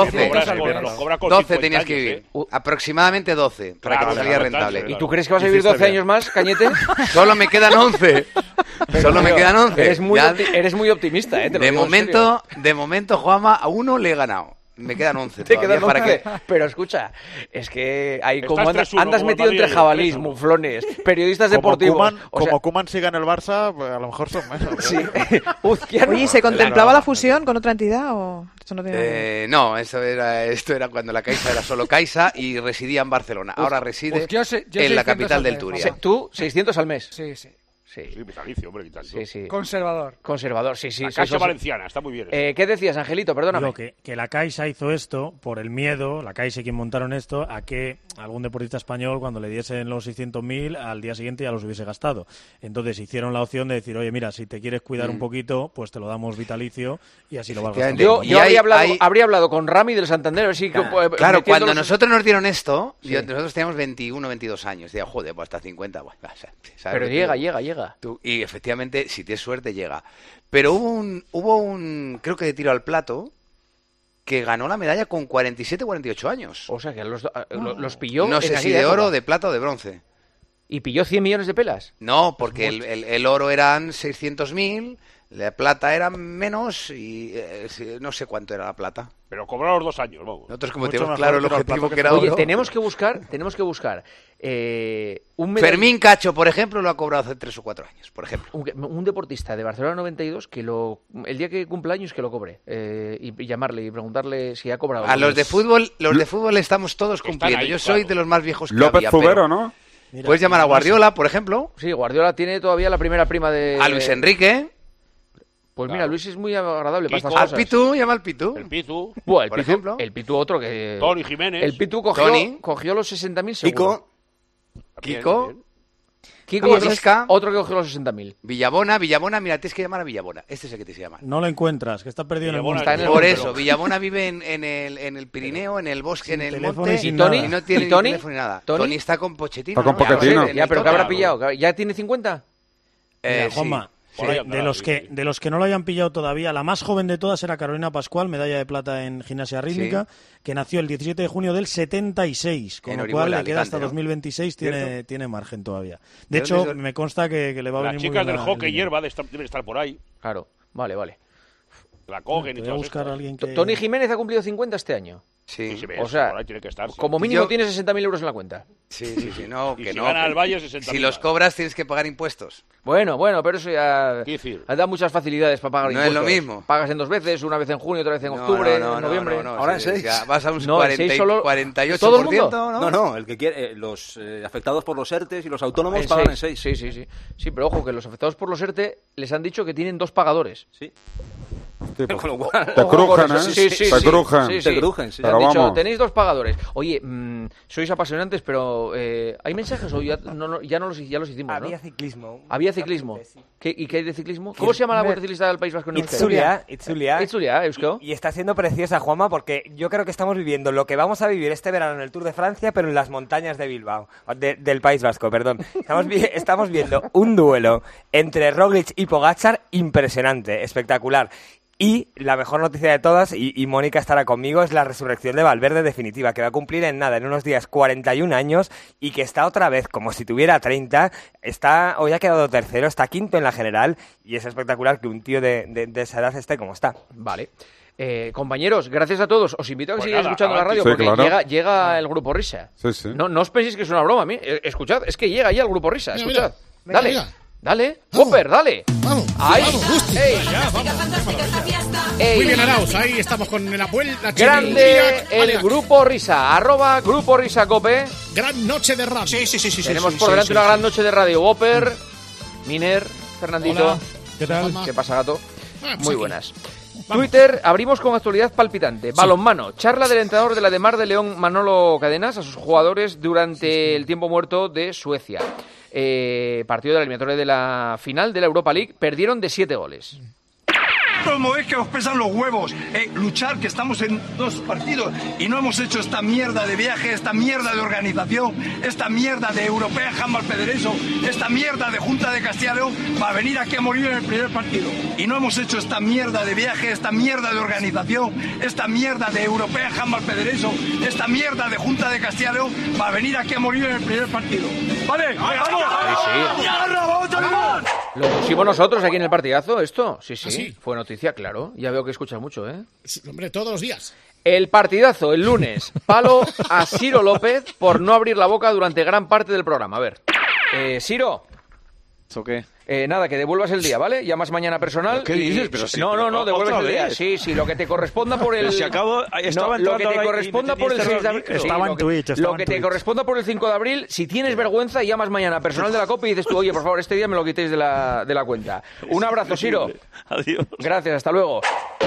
12 tenías que vivir. Aproximadamente 12 para que te saliera rentable. ¿Y tú crees que vas a vivir 12 años más, Cañete? Solo me quedan 11. Solo me quedan 11. Eres muy optimista, ¿eh? De momento, Juanma, a uno le he ganado. Me quedan 11. Te quedan 11. Que... Pero escucha, es que hay como andas metido entre jabalís, muflones, periodistas deportivos. Como Koeman siga en el Barça, pues a lo mejor son menos. Sí. Oye, ¿se contemplaba la fusión con otra entidad o eso no tiene no, esto era cuando la Caixa era solo Caixa y residía en Barcelona. Ahora reside en la capital del Turia. ¿Tú? 600 al mes. Sí. Sí, vitalicio, hombre, vitalicio. Sí. Conservador, sí. La Caixa Valenciana, está muy bien. ¿Qué decías, Angelito? Perdóname. Digo que la Caixa hizo esto por el miedo, la Caixa y quien montaron esto, a que algún deportista español, cuando le diesen los 600.000, al día siguiente ya los hubiese gastado. Entonces hicieron la opción de decir, oye, mira, si te quieres cuidar un poquito, pues te lo damos vitalicio y así lo vas gastando. Yo habría hablado con Rami del Santander, a ver si... Claro, cuando nosotros nos dieron esto, nosotros teníamos 21, 22 años. Decía, joder, pues hasta 50. Bueno, pero llega. Y efectivamente, si tienes suerte, llega. Pero hubo un creo que de tiro al plato, que ganó la medalla con 47 o 48 años. O sea, que los pilló... No sé si de oro, de plata o de bronce. ¿Y pilló 100 millones de pelas? No, porque el oro eran 600.000, la plata era menos y no sé cuánto era la plata. Pero cobraron los 2 años, vamos. Nosotros como tenemos claro el objetivo que era oro... Oye, tenemos que buscar Fermín Cacho, por ejemplo, lo ha cobrado hace 3 o 4 años, por ejemplo. Un deportista de Barcelona 92 que el día que cumpla años que lo cobre y llamarle y preguntarle si ha cobrado. A los de fútbol estamos todos cumpliendo. Yo soy de los más viejos que López Zubero, ¿no? Mira, puedes llamar a Guardiola, por ejemplo. Sí, Guardiola tiene todavía la primera prima de... A Luis Enrique. Pues mira, Luis es muy agradable para estas cosas. Al Pitu, llama al Pitu. El Pitu. Bueno, por ejemplo. El Pitu otro que... Tony Jiménez. El Pitu cogió los 60.000 seguro. Kiko Visca, otro que cogió los 60.000. Villabona, mira, tienes que llamar a Villabona. Este es el que tienes que llamar. No lo encuentras, que está perdido en el mundo. Por eso, Villabona vive en el Pirineo, en el bosque, en el monte. ¿Y Tony? Y no tiene ni teléfono ni nada. Tony está con Pochettino. Está con Pochettino. Ya, pero ¿qué habrá pillado? ¿Ya tiene 50? Juanma, de los que no lo hayan pillado todavía, la más joven de todas era Carolina Pascual, medalla de plata en gimnasia rítmica, que nació el 17 de junio del 76, con lo cual le queda hasta 2026, tiene margen todavía. De hecho, me consta que le va a venir muy bien. Las chicas del hockey hierba deben estar por ahí. Claro, vale. La cogen y Voy a todo buscar a alguien que... Tony Jiménez ha cumplido 50 este año. Sí. O sea, tiene que estar, sí. Como mínimo tiene 60.000 euros en la cuenta. Sí, no, Y que si no. gana que- el Valle, 60.000. Si los cobras tienes que pagar impuestos. Bueno, pero eso ya Difícil. da muchas facilidades para pagar No es impuestos. lo mismo. Pagas en 2 veces, una vez en junio, otra vez en octubre, en noviembre. Ahora en 6. Vas a un No, en 6 solo 48%, todo el mundo. ¿no? No, el que quiere, los afectados por los ERTEs y los autónomos En pagan seis. en 6. Sí, pero ojo, que los afectados por los ERTE les han dicho que tienen 2 pagadores. Sí. Con lo cual... Te crujen, ¿eh? Sí. Te crujen. Sí. Te crujen, sí. Te han Pero dicho, vamos. tenéis 2 pagadores. Oye, sois apasionantes, pero ¿hay mensajes o ya los hicimos, ¿no? Había ciclismo. ¿Había ciclismo? ¿Y qué hay de ciclismo? ¿Cómo se llama la Vuelta Ciclista del País Vasco? Itzulia. Itzulia, Eusko. Y está siendo preciosa, Juanma, porque yo creo que estamos viviendo lo que vamos a vivir este verano en el Tour de Francia, pero en las montañas de Bilbao, del País Vasco, perdón. Estamos viendo un duelo entre Roglic y Pogačar impresionante, espectacular. Y la mejor noticia de todas, y Mónica estará conmigo, es la resurrección de Valverde definitiva, que va a cumplir en unos días 41 años y que está otra vez como si tuviera 30, hoy ha quedado tercero, está quinto en la general y es espectacular que un tío de esa edad esté como está. Vale. Compañeros, gracias a todos. Os invito a que Pues sigáis nada, escuchando la radio sí, porque claro. llega el Grupo Risa. Sí. No os penséis que es una broma. Escuchad, es que llega ya el Grupo Risa. Escuchad. Mira. Dale. Venga. Dale. Vamos. Cooper, dale. Vamos, Ahí. vamos, Gusti. Ey. Ya, vamos. Ey. Muy bien, Arauz, ahí estamos con la vuelta. Grande el Grupo Risa. @ Grupo Risa Cope. Gran noche de radio. Sí. Tenemos por delante una gran noche de radio. Whopper, Miner, Fernandito. Hola. ¿Qué tal? ¿Qué pasa, gato? Pues Muy aquí. buenas. Twitter, abrimos con actualidad palpitante. Balonmano, charla del entrenador de la de Mar de León, Manolo Cadenas, a sus jugadores durante el tiempo muerto de Suecia. Partido de la eliminatoria de la final de la Europa League, perdieron de 7 goles. Como es que os pesan los huevos, luchar, que estamos en 2 partidos y no hemos hecho esta mierda de viaje, esta mierda de organización, esta mierda de Europea Handball Federation, esta mierda de Junta de Castilla y León para venir aquí a morir en el primer partido. Y no hemos hecho esta mierda de viaje, esta mierda de organización, esta mierda de Europea Handball Federation, esta mierda de Junta de Castilla y León para venir aquí a morir en el primer partido. ¿Vale? ¡Vamos! Lo pusimos nosotros aquí en el partidazo, esto. Sí. ¿Ah, sí? Fue noticia, claro. Ya veo que escuchas mucho, ¿eh? Hombre, todos los días. El partidazo, el lunes. Palo a Ciro López por no abrir la boca durante gran parte del programa. A ver. Ciro. ¿Eso qué? Nada, que devuelvas el día, ¿vale? Llamas mañana personal. ¿Qué dices? Pero sí, no, devuelves ¿otra el día. vez? Sí, lo que te corresponda por el... Pero si acabo... Estaba lo que entrando te ahora y corresponda me por el tenías 6 de cerrado abril. el micro. Estaba en Twitch, estaba Lo en que te Twitch. corresponda por el 5 de abril, si tienes vergüenza, llamas mañana personal de la COPE y dices tú, oye, por favor, este día me lo quitéis de la cuenta. Un abrazo, Ciro. Adiós. Gracias, hasta luego.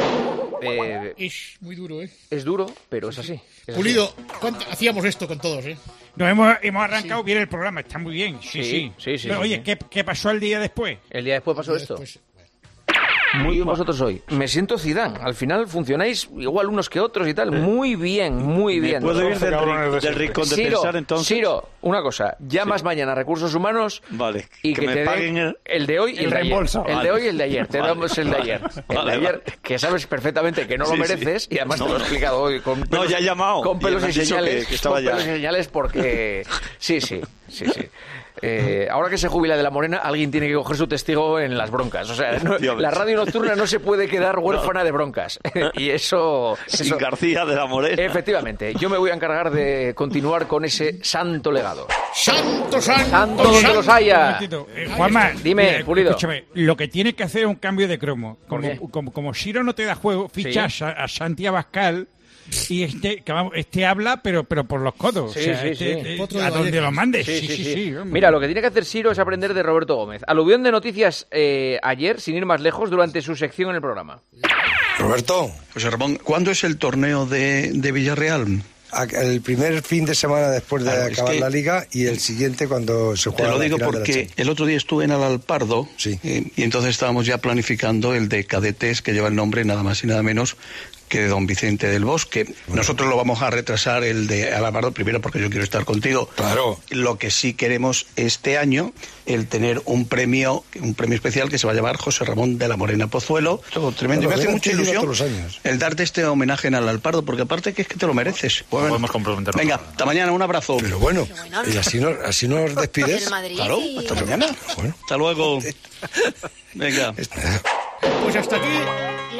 Ish, muy duro, ¿eh? Es duro, pero es así. Es así. Pulido, ¿cuánto hacíamos esto con todos, eh? Nos hemos arrancado bien el programa, está muy bien. Sí. Sí. Pero oye, ¿qué pasó el día después? El día después pasó esto. Pues, Muy bien vosotros hoy. Me siento Zidane. Al final funcionáis igual unos que otros y tal. Muy bien, muy bien. ¿Puedo ir del rincón de Ciro, pensar entonces? Ciro, una cosa. Llamas mañana a Recursos Humanos Vale. y que me te paguen den el de hoy y el de reembolso. ayer. El de hoy y el de ayer. Te damos el de ayer. El de ayer, que sabes perfectamente que no lo mereces y además te lo he explicado hoy con pelos, ya he llamado. con pelos Y me y han dicho señales. que estaba con pelos ya. y señales porque... Sí. Ahora que se jubila de la Morena, alguien tiene que coger su testigo en las broncas. O sea, la radio nocturna no se puede quedar huérfana de broncas. Y eso... Sin García de la Morena. Efectivamente. Yo me voy a encargar de continuar con ese santo legado. ¡Santo! ¡Santo donde los haya! Juanma, Dime, mira, Pulido. Escúchame, lo que tiene que hacer es un cambio de cromo. ¿Por qué? Como Ciro no te da juego, fichas a Santi Abascal y este habla, pero por los codos. Sí, o sea, sí. a donde lo mandes. Sí. Hombre. Mira, lo que tiene que hacer Ciro es aprender de Roberto Gómez. Aluvión de noticias ayer, sin ir más lejos, durante su sección en el programa. Roberto, José Ramón, ¿cuándo es el torneo de Villarreal? el primer fin de semana después de acabar la liga y el siguiente cuando se juega Te lo la digo final de la porque Champions. el otro día estuve en Alalpardo y entonces estábamos ya planificando el de cadetes que lleva el nombre nada más y nada menos que de don Vicente del Bosque. Nosotros lo vamos a retrasar el de Alalpardo primero porque yo quiero estar contigo. Claro. Lo que sí queremos este año, el tener un premio especial que se va a llamar José Ramón de la Morena Pozuelo. Todo tremendo. Bueno, Me hace es mucha que lleva ilusión todos los años. el darte este homenaje en Alalpardo porque aparte que es que te lo mereces. Bueno, podemos comprometernos. venga, hasta mañana, un abrazo. Pero bueno, ¿y así nos despides? Claro, hasta mañana. Bueno. Hasta luego. Venga. Pues hasta aquí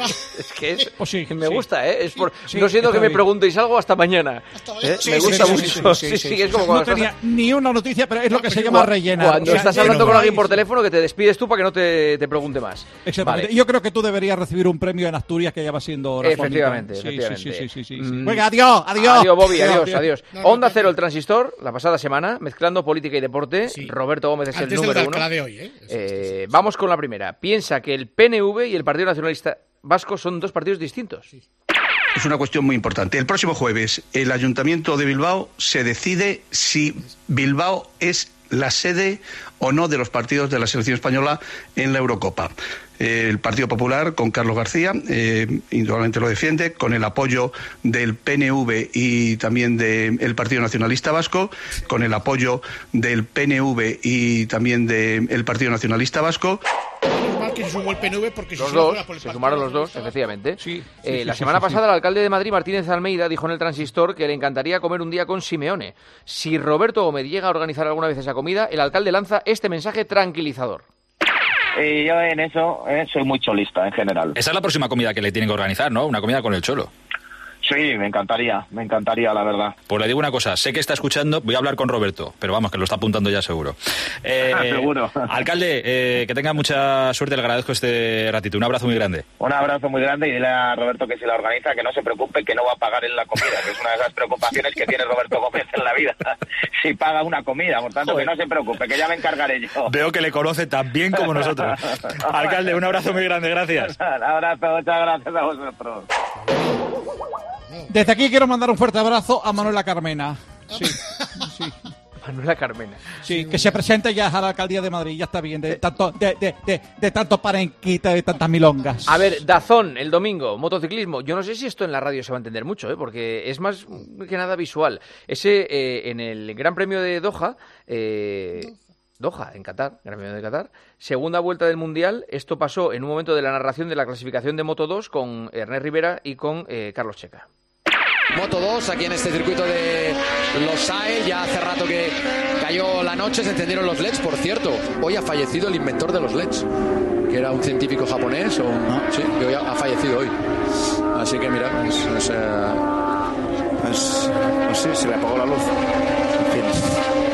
Bilbao. Es que es, Pues sí, me sí. gusta, ¿eh? Es por, Sí, no siendo está que me bien. preguntéis algo hasta mañana. Sí, Me sí, gusta sí, mucho. sí, Sí, es como No cuando tenía ni una noticia, pero es lo que se estás, llama rellenar. cuando O sea, estás lleno hablando con por alguien ahí, por sí. teléfono que te despides tú para que no te pregunte más. Exactamente. Vale. Yo creo que tú deberías recibir un premio en Asturias que ya va siendo radiofónico. Efectivamente, Sí, efectivamente. sí. Mm. Venga, adiós. Adiós, Bobby, adiós. No, Onda Cero, el transistor, la pasada semana, mezclando política y deporte. Roberto Gómez es Antes el del número de uno. Alcalá de hoy, ¿eh? Vamos con la primera. Piensa que el PNV y el Partido Nacionalista Vasco son dos partidos distintos. Es una cuestión muy importante. El próximo jueves, el Ayuntamiento de Bilbao se decide si Bilbao es la sede o no de los partidos de la selección española en la Eurocopa. El Partido Popular, con Carlos García, indudablemente lo defiende, con el apoyo del PNV y también del Partido Nacionalista Vasco, con el apoyo del PNV y también del Partido Nacionalista Vasco. Normal que se sumó el PNV porque Los si no dos, fuera por el se Partido sumaron los dos, efectivamente. La semana pasada el alcalde de Madrid, Martínez Almeida, dijo en el transistor que le encantaría comer un día con Simeone. Si Roberto Gómez llega a organizar alguna vez esa comida, el alcalde lanza este mensaje tranquilizador. Yo en eso soy muy cholista en general. Esa es la próxima comida que le tienen que organizar, ¿no? Una comida con el Cholo. Sí, me encantaría, la verdad. Pues le digo una cosa, sé que está escuchando, voy a hablar con Roberto, pero vamos, que lo está apuntando ya seguro. Seguro. Alcalde, que tenga mucha suerte, le agradezco este ratito. Un abrazo muy grande. Un abrazo muy grande y dile a Roberto que si la organiza, que no se preocupe, que no va a pagar en la comida, que es una de esas preocupaciones que tiene Roberto Gómez en la vida. Si paga una comida, por tanto, que no se preocupe, que ya me encargaré yo. Veo que le conoce tan bien como nosotros. Alcalde, un abrazo muy grande, gracias. Un abrazo, muchas gracias a vosotros. Desde aquí quiero mandar un fuerte abrazo a Manuela Carmena. Sí. Manuela Carmena. Sí, que se presente ya a la alcaldía de Madrid, ya está bien, de tanto parenquita, de tantas milongas. A ver, Dazón, el domingo, motociclismo. Yo no sé si esto en la radio se va a entender mucho, porque es más que nada visual. Ese, en el Gran Premio de Doha, en Qatar, Gran Premio de Qatar, segunda vuelta del Mundial. Esto pasó en un momento de la narración de la clasificación de Moto 2 con Ernest Rivera y con Carlos Checa. Moto 2 aquí en este circuito de Losail, ya hace rato que cayó la noche, se encendieron los LEDs, por cierto, hoy ha fallecido el inventor de los LEDs, que era un científico japonés, sí, que hoy ha fallecido hoy, así que mira, sí, se le apagó la luz, en fin.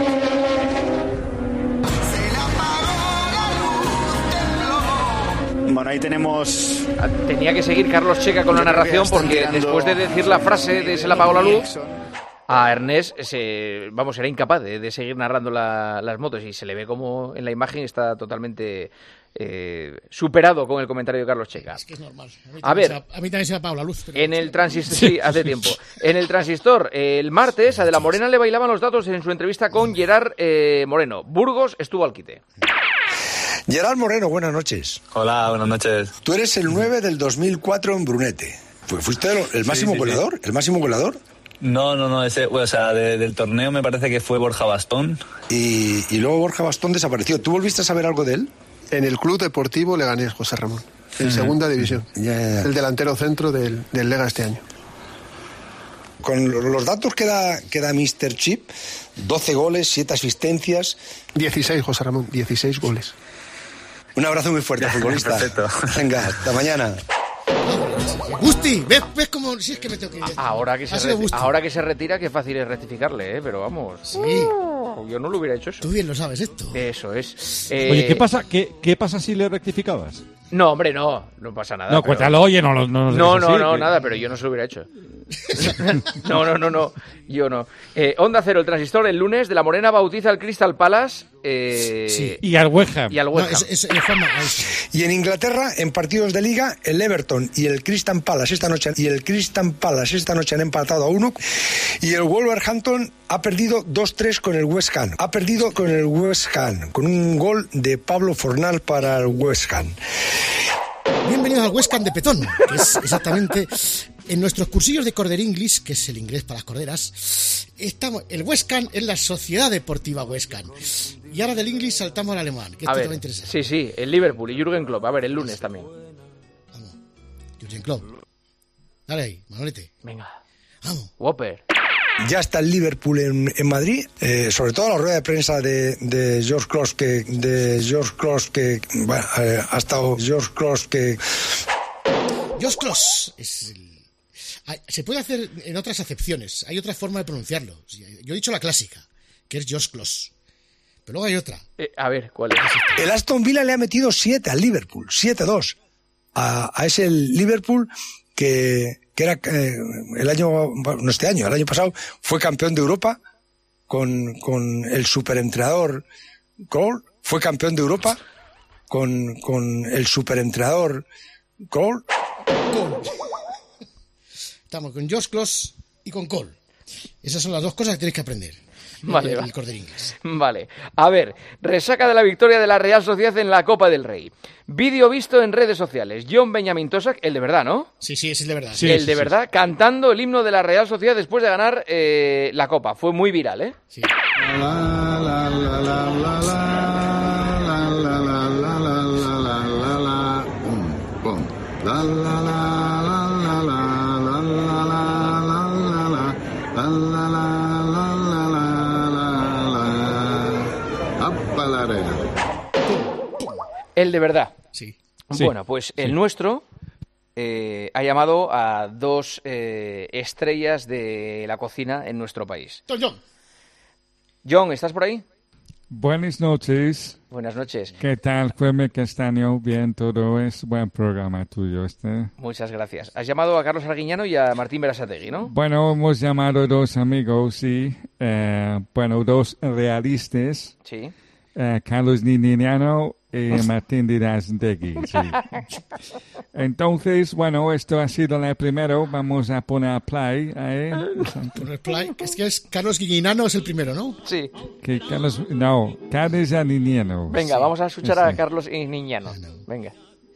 Bueno, ahí tenemos... Tenía que seguir Carlos Checa con la narración porque después de decir la frase de se le apagó la luz, a Ernest era incapaz de seguir narrando las motos y se le ve como en la imagen está totalmente superado con el comentario de Carlos Checa. Es que es normal. A ver, a mí también se me apagó la luz. Pero... En el transistor, sí, hace tiempo. En el transistor, el martes, a De la Morena le bailaban los datos en su entrevista con Gerard Moreno. Burgos estuvo al quite. Gerard Moreno, buenas noches. Hola, buenas noches. Tú eres el 9 del 2004 en Brunete. ¿Fuiste el máximo goleador? Sí. ¿El máximo goleador? No, del torneo me parece que fue Borja Bastón. Y luego Borja Bastón desapareció. ¿Tú volviste a saber algo de él? En el Club Deportivo Leganés, José Ramón, en segunda división. Ya. El delantero centro del Lega este año. Con los datos que da Mr. Chip, 12 goles, 7 asistencias. 16, José Ramón, 16 goles. Un abrazo muy fuerte, futbolista. Perfecto. Venga, hasta mañana. Gusti, ¿ves cómo? Si es que me tengo que ir. Ahora que se retira, qué fácil es rectificarle, pero vamos. Sí. Yo no lo hubiera hecho eso. Tú bien lo sabes esto. Eso es. Oye, ¿qué pasa si le rectificabas? No, hombre, no pasa nada. No, cuéntalo, oye, no. No, nada, pero yo no se lo hubiera hecho. No, yo no. Onda Cero, el transistor, el lunes, De la Morena bautiza al Crystal Palace. Sí. Y al West Ham. Y en Inglaterra, en partidos de Liga, el Everton y el Crystal Palace esta noche han empatado a 1 y el Wolverhampton ha perdido 2-3 con el West Ham. Con un gol de Pablo Fornal para el West Ham. Bienvenidos al West Ham de Petón, que es exactamente en nuestros cursillos de Corder English, que es el inglés para las corderas. El West Ham es la Sociedad Deportiva West Ham. Y ahora del English saltamos al alemán, que esto te va a interesar. Sí, el Liverpool y Jürgen Klopp. A ver, el lunes también. Vamos, Jürgen Klopp. Dale ahí, Manolete. Venga. Vamos. Whopper. Ya está el Liverpool en Madrid, sobre todo la rueda de prensa de George Kroos ha estado George Kroos que... Josh Kloss se puede hacer en otras acepciones. Hay otra forma de pronunciarlo. Yo he dicho la clásica, que es Josh Kloss. Pero luego hay otra. A ver, ¿cuál es? El Aston Villa le ha metido 7 al Liverpool, 7-2. A ese Liverpool que era el año pasado fue campeón de Europa con el superentrenador Cole. Fue campeón de Europa con el superentrenador Cole. Estamos con Josh Kloss y con Cole. Esas son las dos cosas que tenéis que aprender. Vale, el Corder Inglés. Vale. A ver, resaca de la victoria de la Real Sociedad en la Copa del Rey. Vídeo visto en redes sociales. John Benjamin Tosak, el de verdad, ¿no? Sí, ese es el de verdad. Sí, el de verdad, cantando el himno de la Real Sociedad después de ganar la Copa. Fue muy viral, ¿eh? Sí. El de verdad. Sí. Bueno, pues el nuestro ha llamado a 2 estrellas de la cocina en nuestro país. John, ¿estás por ahí? Buenas noches. Buenas noches. ¿Qué tal, Jaime Castaño? Bien, todo es buen programa tuyo este. Muchas gracias. Has llamado a Carlos Arguiñano y a Martín Berasategui, ¿no? Bueno, hemos llamado a 2 amigos, sí. 2 realistas. Sí. Carlos Niñano y Martín Berasategui, sí. Entonces, bueno, esto ha sido la primera. Vamos a poner play ahí. Poner play. Es que Carlos Guiñano es el primero, ¿no? Sí. Carlos Niñano. Venga, sí. vamos a escuchar a Carlos Niñano. Venga.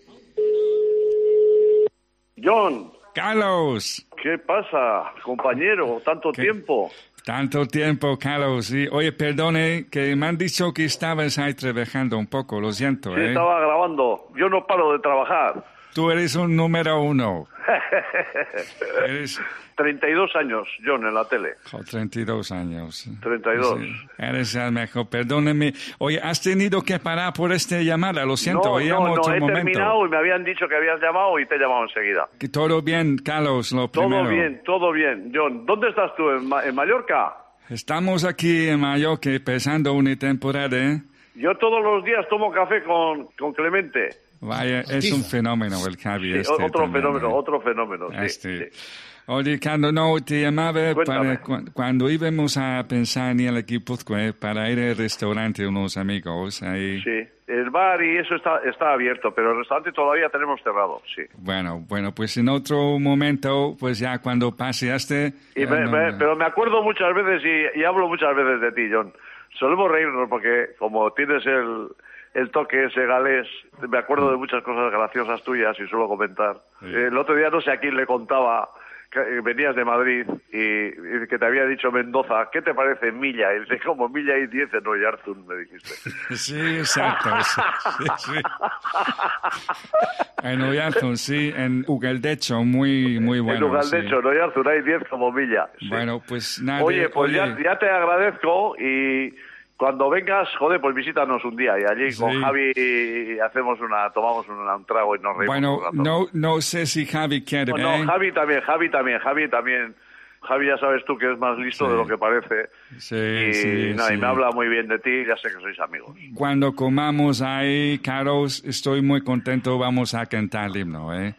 John. Carlos. ¿Qué pasa, compañero? ¿Tanto tiempo? Tanto tiempo, Carlos. Sí. Oye, perdone, que me han dicho que estabas ahí trabajando un poco, lo siento. Sí, estaba grabando. Yo no paro de trabajar. Tú eres un número 1. Eres... 32 años, John, en la tele. 32 años. 32. Sí. Eres el mejor. Perdóneme. Oye, ¿has tenido que parar por esta llamada? Lo siento. No, otro he momento. terminado y me habían dicho que habías llamado y te he llamado enseguida. Que todo bien, Carlos, lo primero. Todo bien. John, ¿dónde estás tú? ¿En Mallorca? Estamos aquí en Mallorca empezando una temporada, ¿eh? Yo todos los días tomo café con Clemente. Vaya, es un fenómeno el Javi. Sí, otro fenómeno. Sí. Oye, Carlos, no, te llamaba para cuando íbamos a pensar en el equipo para ir al restaurante unos amigos ahí. Sí, el bar y eso está abierto, pero el restaurante todavía tenemos cerrado, sí. Bueno, pues en otro momento, pues ya cuando paseaste... Pero me acuerdo muchas veces y hablo muchas veces de ti, John. Solemos reírnos porque como tienes el toque ese galés, me acuerdo de muchas cosas graciosas tuyas y suelo comentar. Sí. El otro día no sé a quién le contaba que venías de Madrid y que te había dicho Mendoza, ¿qué te parece Milla? Y dice, como Milla y 10 en Oyarzún, me dijiste. Sí, exacto. Sí. En Oyarzún, sí, en Ugaldecho, muy bueno. En Ugaldecho, en Oyarzún hay 10 como Milla. Sí. Bueno, pues nada. Oye, ya te agradezco y... Cuando vengas, pues visítanos un día y allí con Javi tomamos un trago y nos reímos. Bueno, no sé si Javi quiere. No, Javi también. Javi ya sabes tú que es más listo de lo que parece. Y me habla muy bien de ti, ya sé que sois amigos. Cuando comamos ahí, Carlos, estoy muy contento, vamos a cantar el himno, ¿eh?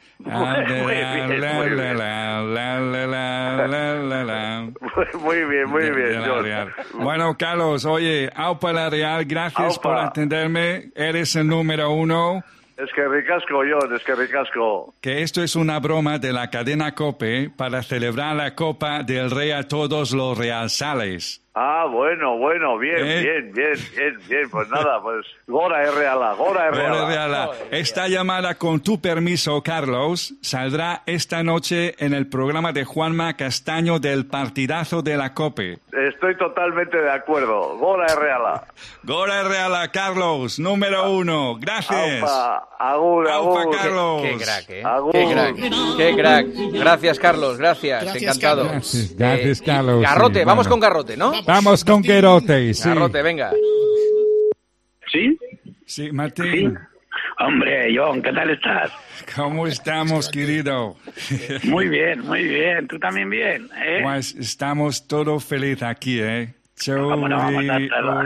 Muy bien, John. Bueno, Carlos, oye, aupa la Real, gracias por atenderme, eres el número 1. Es que ricasco, John, es que ricasco. Que esto es una broma de la cadena COPE para celebrar la Copa del Rey a todos los realsales. Ah, bueno, bien. Pues nada, pues Gora Reala. Esta llamada, con tu permiso, Carlos, saldrá esta noche en el programa de Juanma Castaño del partidazo de la COPE. Estoy totalmente de acuerdo. Gora Reala, Carlos, número 1. Gracias. Agur. Carlos. Qué crack, ¿eh? Qué crack. Gracias, Carlos, gracias. Encantado. Gracias, Carlos. Garrote, sí, vamos con Garrote, ¿no? Vamos con Garrote, sí. Garrote, venga. ¿Sí? Sí, Martín. Sí. Hombre, John, ¿qué tal estás? ¿Cómo estamos, querido? Muy bien, muy bien. ¿Tú también bien? Pues estamos todos felices aquí, ¿eh? ¿Cómo no vamos a estarlo?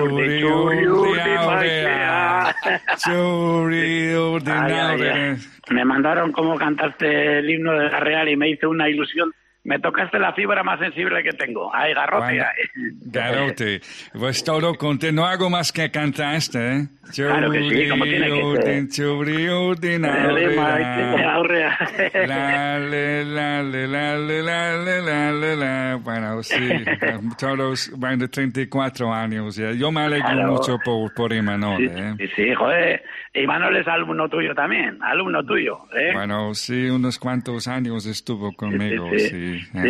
Me mandaron cómo cantaste el himno de la Real y me hizo una ilusión. Me tocaste la fibra más sensible que tengo. Ay, Garrote. Bueno, Garrote. Pues todo contento. No hago más que cantar ¿eh? Claro que sí, como tiene que ser. Bueno, sí. Todos van de 34 años. Yo me alegro mucho por Imanol. Sí, joder. Imanol es alumno tuyo también. Alumno tuyo. Bueno, sí, unos cuantos años estuvo conmigo. Sí.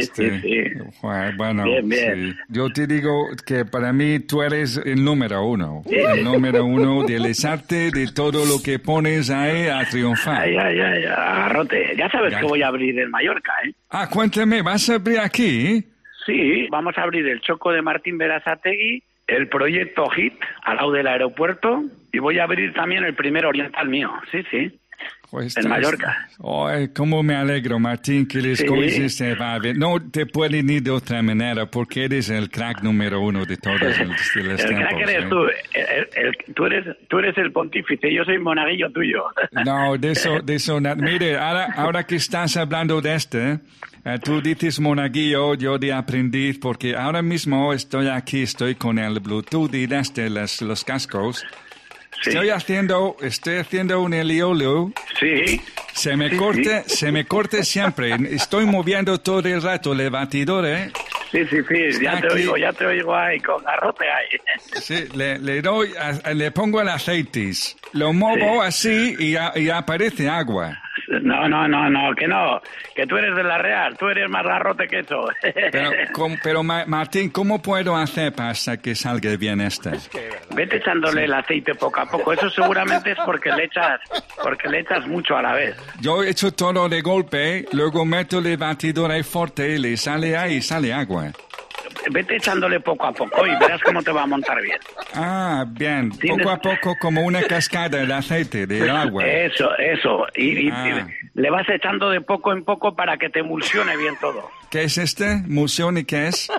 Bueno, bien. Sí. Yo te digo que para mí tú eres el número uno. El número uno de lesarte de todo lo que pones ahí a triunfar. Ay, Garrote. Ya sabes que voy a abrir en Mallorca, ¿eh? Ah, cuéntame, ¿vas a abrir aquí? Sí, vamos a abrir el Choco de Martín Berasategui, el proyecto HIT al lado del aeropuerto y voy a abrir también el primer oriental mío. Sí. Pues en Mallorca. Cómo me alegro, Martín, que las cosas se van a ver. No te pueden ir de otra manera, porque eres el crack número uno de todos los tiempos. El crack eres tú. Tú eres el pontífice, yo soy monaguillo tuyo. No, de eso nada. Mire, ahora que estás hablando de tú dices monaguillo, yo de aprendiz, porque ahora mismo estoy con el Bluetooth y los cascos. Sí. Estoy haciendo un heliolo. Sí. Se me corta siempre. Estoy moviendo todo el rato el batidor, ¿eh? Sí. Ya te oigo ahí, con Garrote ahí. Sí, le pongo el aceite. Lo muevo así y aparece agua. No, que tú eres de la Real, tú eres más Garrote que eso. Pero Martín, ¿cómo puedo hacer para que salga bien Vete echándole el aceite poco a poco, eso seguramente es porque le echas mucho a la vez. Yo he hecho todo de golpe, luego meto el batidor ahí fuerte y le sale agua. Vete echándole poco a poco y verás cómo te va a montar bien. Ah, bien. Poco a poco, como una cascada de aceite, de agua. Eso. Y le vas echando de poco en poco para que te emulsione bien todo. ¿Qué es ¿Emulsión y qué es?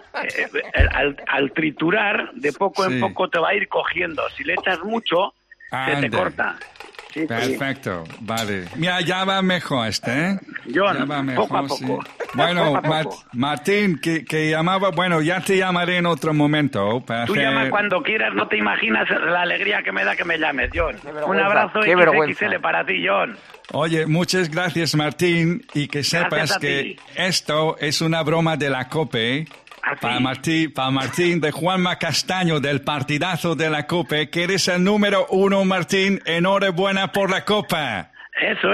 Al triturar, de poco en poco te va a ir cogiendo. Si le echas mucho, se te corta. Sí, perfecto, vale. Mira, ya va mejor John, ya va mejor, poco a poco. Sí. Bueno, Martín, que llamaba, ya te llamaré en otro momento. Tú llama cuando quieras, no te imaginas la alegría que me da que me llames, John. Un abrazo XXL para ti, John. Oye, muchas gracias, Martín, y que sepas que esto es una broma de la COPE. Para Martín de Juanma Castaño del partidazo de la COPE, que eres el número uno, Martín. Enhorabuena por la Copa. Eso.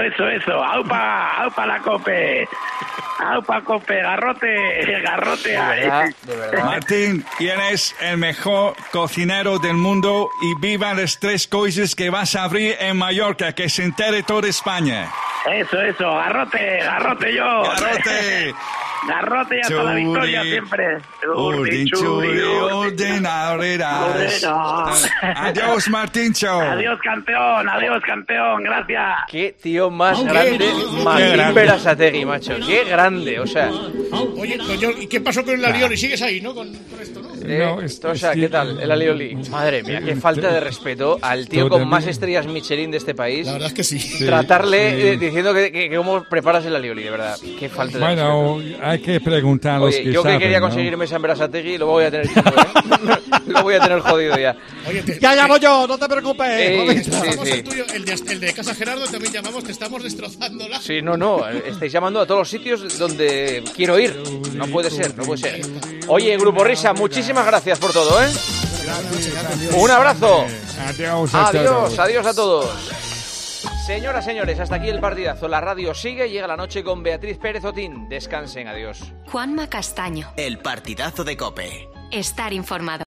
Aupa la COPE. Aupa COPE, Garrote. De verdad. Martín, eres el mejor cocinero del mundo y viva las 3 cosas que vas a abrir en Mallorca, que se entere toda España. Eso. Garrote yo. Garrote y hasta la victoria siempre. Adiós, Martíncho. Adiós, campeón. Gracias. Qué tío más grande, Martín Berasategui, macho. Qué grande, o sea. Oye, ¿y qué pasó con el Alioli? ¿Sigues ahí, no? Con esto, ¿no? ¿Qué tal? El Alioli. Madre mía, qué falta de respeto al tío con más estrellas Michelin de este país. La verdad es que sí. Tratarle diciendo que cómo preparas el Alioli, de verdad. Qué falta de respeto. Hay que preguntar a los que yo saben, que quería conseguir mesa en Berasategui, lo voy a tener lo voy a tener jodido ya. Oye, ya llamo yo, no te preocupes. El tuyo, el de Casa Gerardo también llamamos, te estamos destrozándola. Sí, no, estáis llamando a todos los sitios donde quiero ir. No puede ser. Oye, Grupo Risa, muchísimas gracias por todo, ¿eh? Un abrazo. Adiós a todos. Señoras, señores, hasta aquí el partidazo. La radio sigue, llega la noche con Beatriz Pérez Otín. Descansen, adiós. Juanma Castaño. El partidazo de COPE. Estar informado.